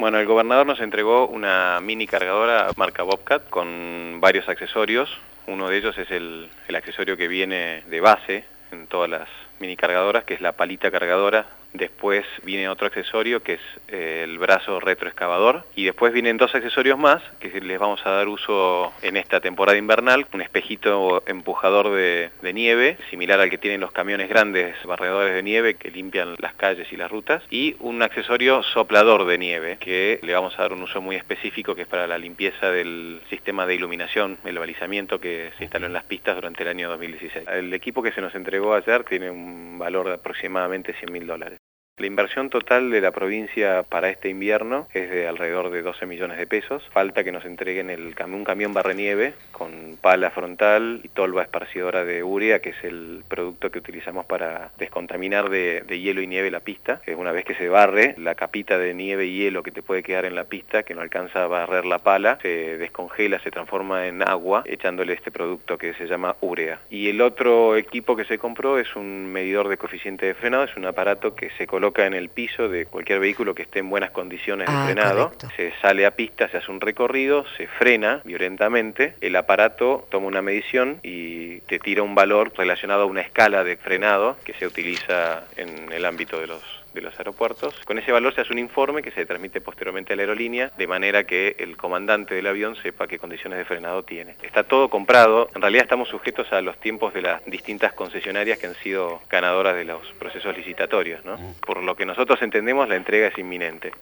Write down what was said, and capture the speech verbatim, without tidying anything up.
Bueno, el gobernador nos entregó una mini cargadora marca Bobcat con varios accesorios. Uno de ellos es el, el accesorio que viene de base en todas las mini cargadoras, que es la palita cargadora. Después viene otro accesorio que es eh, el brazo retroexcavador, y después vienen dos accesorios más que les vamos a dar uso en esta temporada invernal: un espejito empujador de, de nieve, similar al que tienen los camiones grandes barredores de nieve que limpian las calles y las rutas, y un accesorio soplador de nieve que le vamos a dar un uso muy específico, que es para la limpieza del sistema de iluminación, el balizamiento que se instaló en las pistas durante el año dos mil dieciséis. El equipo que se nos entregó ayer tiene un valor de aproximadamente cien mil dólares. La inversión total de la provincia para este invierno es de alrededor de doce millones de pesos. Falta que nos entreguen el, un camión barrenieve con pala frontal y tolva esparcidora de urea, que es el producto que utilizamos para descontaminar de, de hielo y nieve la pista. Una vez que se barre, la capita de nieve y hielo que te puede quedar en la pista, que no alcanza a barrer la pala, se descongela, se transforma en agua, echándole este producto que se llama urea. Y el otro equipo que se compró es un medidor de coeficiente de frenado. Es un aparato que se coloca en el piso de cualquier vehículo que esté en buenas condiciones de ah, frenado. Correcto. Se sale a pista, se hace un recorrido, se frena violentamente, el aparato toma una medición y te tira un valor relacionado a una escala de frenado que se utiliza en el ámbito de los de los aeropuertos. Con ese valor se hace un informe que se transmite posteriormente a la aerolínea, de manera que el comandante del avión sepa qué condiciones de frenado tiene. Está todo comprado. En realidad estamos sujetos a los tiempos de las distintas concesionarias que han sido ganadoras de los procesos licitatorios, ¿no? Por lo que nosotros entendemos, la entrega es inminente.